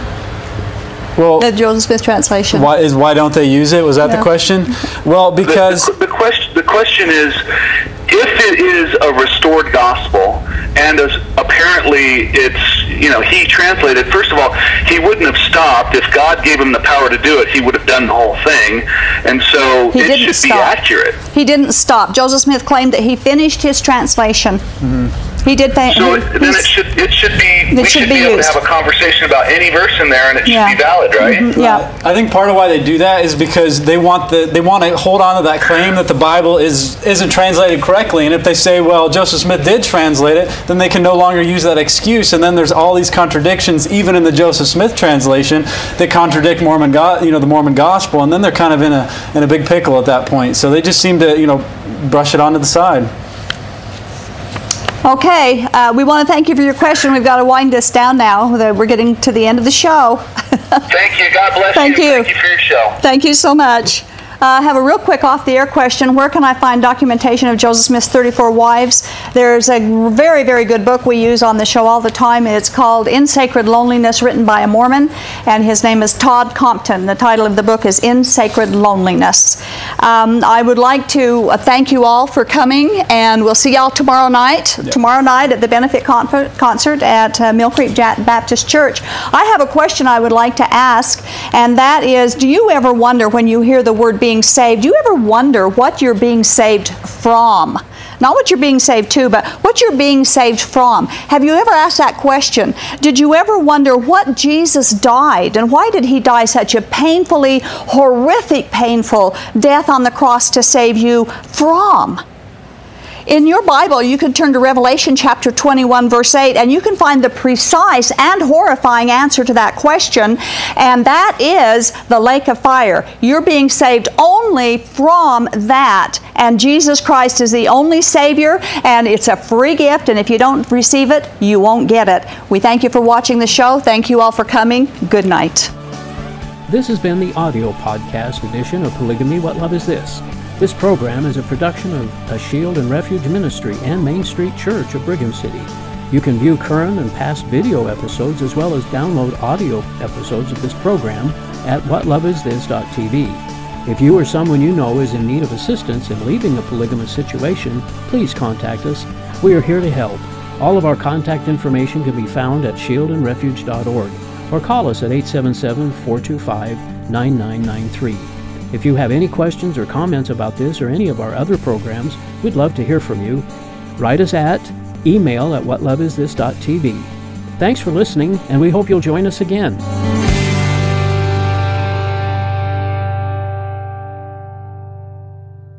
[SPEAKER 3] Well,
[SPEAKER 14] the Joseph Smith translation.
[SPEAKER 3] Why is why don't they use it? Was that
[SPEAKER 14] Yeah.
[SPEAKER 3] the question? Well, because
[SPEAKER 18] the, the, the question the question is, if it is a restored gospel, and as apparently it's, you know, he translated, first of all, he wouldn't have stopped. If God gave him the power to do it, he would have done the whole thing. And so
[SPEAKER 14] He
[SPEAKER 18] it
[SPEAKER 14] didn't
[SPEAKER 18] should
[SPEAKER 14] stop.
[SPEAKER 18] be accurate.
[SPEAKER 14] He didn't stop. Joseph Smith claimed that he finished his translation. He did. Fa-
[SPEAKER 18] So
[SPEAKER 14] he,
[SPEAKER 18] it, then it should it should be
[SPEAKER 14] It
[SPEAKER 18] we
[SPEAKER 14] should
[SPEAKER 18] should
[SPEAKER 14] be
[SPEAKER 18] be, able
[SPEAKER 14] used.
[SPEAKER 18] to have a conversation about any verse in there, and it should
[SPEAKER 14] Yeah.
[SPEAKER 18] be valid, right?
[SPEAKER 14] Mhm, yeah.
[SPEAKER 3] I think part of why they do that is because they want the they want to hold on to that claim that the Bible is isn't translated correctly, and if they say, well, Joseph Smith did translate it, then they can no longer use that excuse, and then there's all these contradictions even in the Joseph Smith translation that contradict Mormon go- you know the Mormon gospel, and then they're kind of in a in a big pickle at that point. So they just seem to you know brush it onto the side.
[SPEAKER 14] Okay, uh, we want to thank you for your question. We've got to wind this down now. The- We're getting to the end of the show.
[SPEAKER 18] Thank you. God bless
[SPEAKER 14] Thank
[SPEAKER 18] you.
[SPEAKER 14] you.
[SPEAKER 18] Thank you for your show.
[SPEAKER 14] Thank you so much. I uh, have a real quick off-the-air question. Where can I find documentation of Joseph Smith's thirty-four Wives? There's a very, very good book we use on the show all the time. It's called In Sacred Loneliness, written by a Mormon, and his name is Todd Compton. The title of the book is In Sacred Loneliness. Um, I would like to uh, thank you all for coming, and we'll see y'all tomorrow night. Yep. Tomorrow night at the benefit con- concert at uh, Mill Creek Baptist Church. I have a question I would like to ask, and that is, do you ever wonder when you hear the word being saved, do you ever wonder what you're being saved from? Not what you're being saved to, but what you're being saved from. Have you ever asked that question? Did you ever wonder what Jesus died, and why did he die such a painfully, horrific, painful death on the cross to save you from? In your Bible, you can turn to Revelation chapter twenty-one, verse eight, and you can find the precise and horrifying answer to that question, and that is the lake of fire. You're being saved only from that, and Jesus Christ is the only Savior, and it's a free gift, and if you don't receive it, you won't get it. We thank you for watching the show. Thank you all for coming. Good night.
[SPEAKER 1] This has been the audio podcast edition of Polygamy, What Love Is This? This program is a production of a Shield and Refuge Ministry and Main Street Church of Brigham City. You can view current and past video episodes as well as download audio episodes of this program at what love is this dot t v. If you or someone you know is in need of assistance in leaving a polygamous situation, please contact us. We are here to help. All of our contact information can be found at shield and refuge dot org or call us at eight seven seven, four two five, nine nine nine three. If you have any questions or comments about this or any of our other programs, we'd love to hear from you. Write us at email at what love is this dot t v. Thanks for listening, and we hope you'll join us again.